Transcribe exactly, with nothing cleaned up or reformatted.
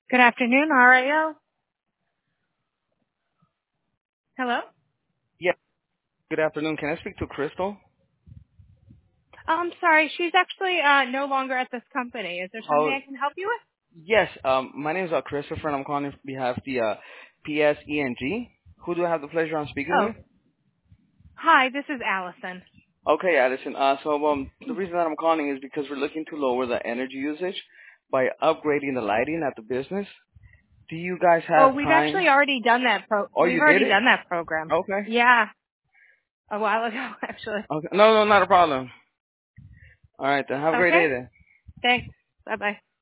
Good afternoon, R A L. Hello? Yeah, good afternoon. Can I speak to Crystal? Oh, I'm sorry, she's actually uh, no longer at this company. Is there something Oh, I can help you with? yes. Um, my name is uh, Christopher, and I'm calling on behalf of the uh, P S E N G. Who do I have the pleasure on speaking Oh, with? hi, this is Allison. Okay, Addison. Uh, so um, the reason that I'm calling is because we're looking to lower the energy usage by upgrading the lighting at the business. Do you guys Oh, have we've actually time? already done that pro- Oh, we've you did already it? done that program. Okay. Yeah, a while ago, actually. Okay. No, no, not a problem. All right, then. Have a great Okay, day then. thanks. Bye-bye.